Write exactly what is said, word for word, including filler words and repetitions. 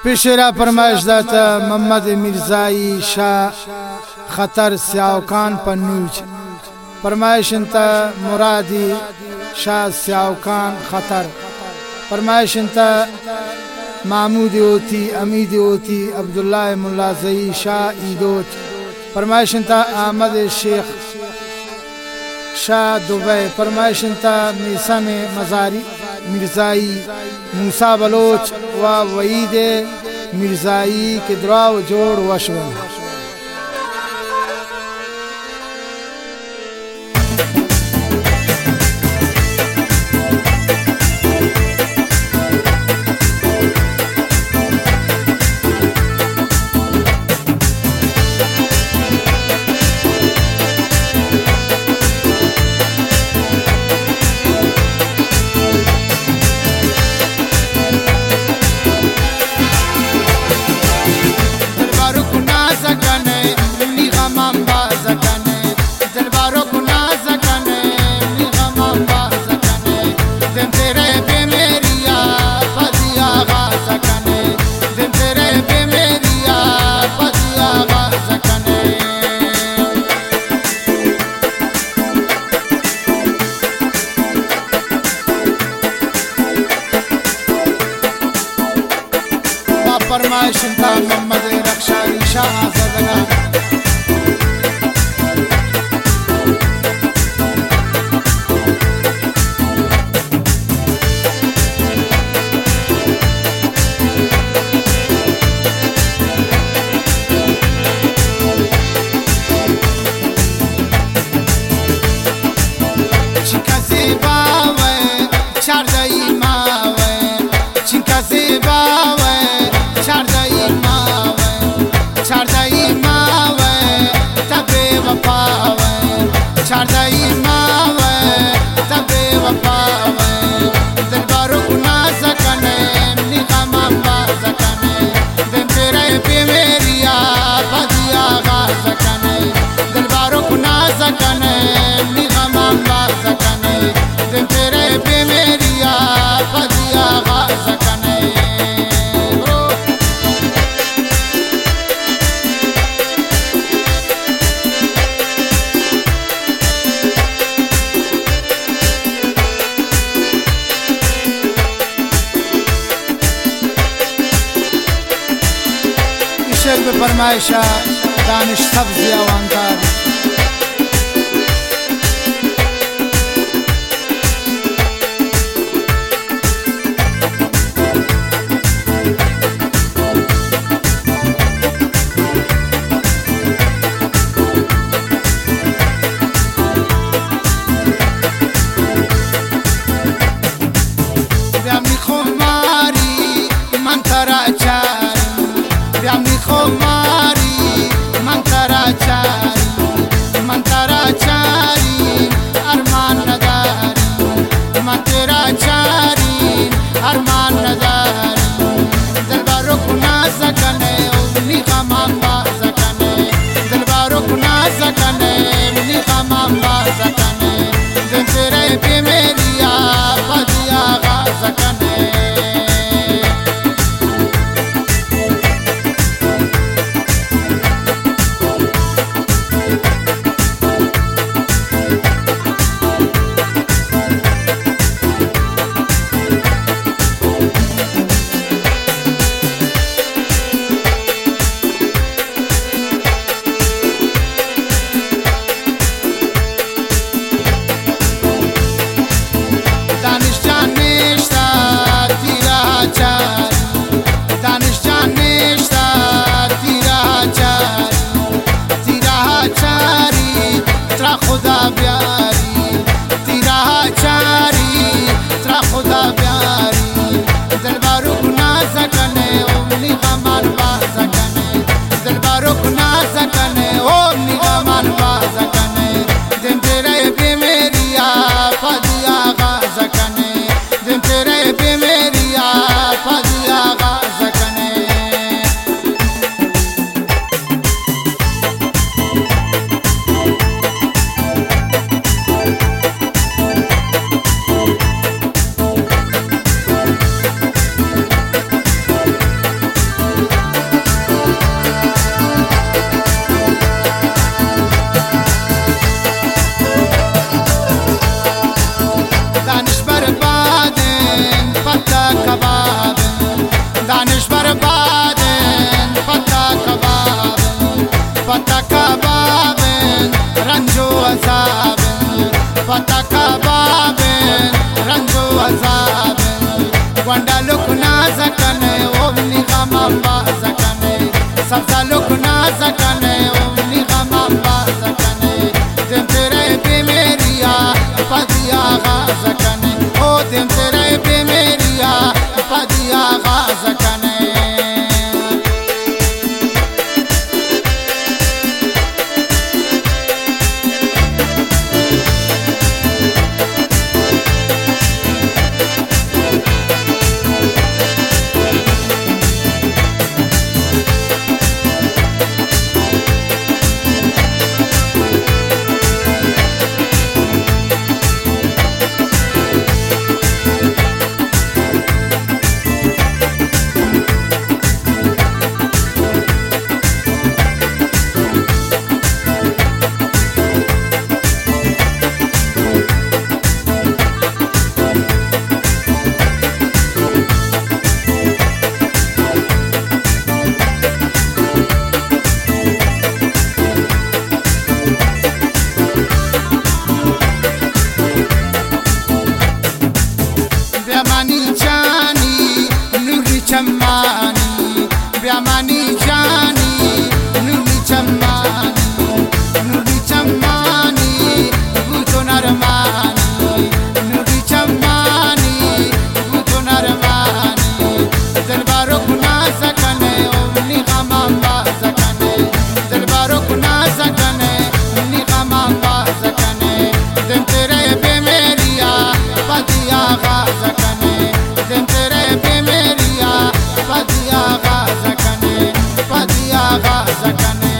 पेशेरा फरमाइश दाता मोहम्मद मिर्जाई शाह खतर स्यावकान पन्नूज फरमाइश इंता मुरादी शाह स्यावकान खतर फरमाइश इंता महमूद ओती अमीद ओती अब्दुल्ला मुल्ला जई शाह ईदोच फरमाइश इंता अहमद शेख शाह दुबई फरमाइश इंता मीसा में मजारी मिर्जाई मूसा बलोच व वईद मिर्जाई के द्राव जोड़ वशवन फरमाइश इंता मोहम्मद रक्षा शाह आज़ादगा शेर पे फरमाइशा दानिश सब्ज़ अवांकार Yamni khomari man tara chari zakane omni gamamba zakane sabzaluk na zakane omni gamamba zakane dem tere be meriya padiya ga zakane o dem tere be meriya padiya ga zakane Chamani, Biamani Jani, Nuri Chamani, Nuri Chamani, Butonaramani, Nuri Chamani, Butonaramani, Delbarokuna Zakane, Omni Gamamba Zakane, Delbarokuna Zakane, Omni Gamamba Zakane, Dentere Bemeria, Padia Zakane, Dentere Bemeria. Padiya ga zakane, padiya ga zakane.